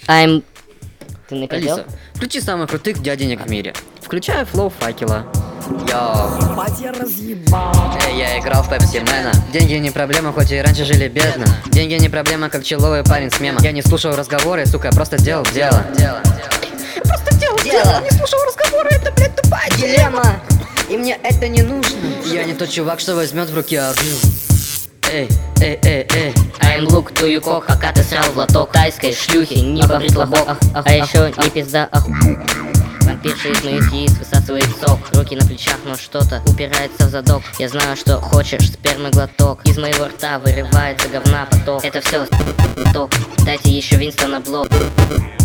I'm... Ты нападёл? Алиса, включи самых крутых дяденек в мире. Включаю флоу факела. Йоу. Ебать, я разъебал. Эй, я играл в Пепси Мэна. Деньги не проблема, хоть и раньше жили бедно. Деньги не проблема, как человый парень с мема. Я не слушал разговоры, сука, просто делал дело. Просто делал дело. Не слушал разговоры, это, блядь, тупая дилемма. И мне это не нужно. Я не тот чувак, что возьмет в руки огню. Эй, эй, эй, эй. I'm look to you cock, пока ты срал в лоток тайской шлюхи, не побрит лобок. А еще не пизда, вампирша из моих яиц высасывает сок. Руки на плечах, но что-то упирается в задок. Я знаю, что хочешь, спермы глоток. Из моего рта вырывается говна поток. Это все ток, дайте еще Винстона блок.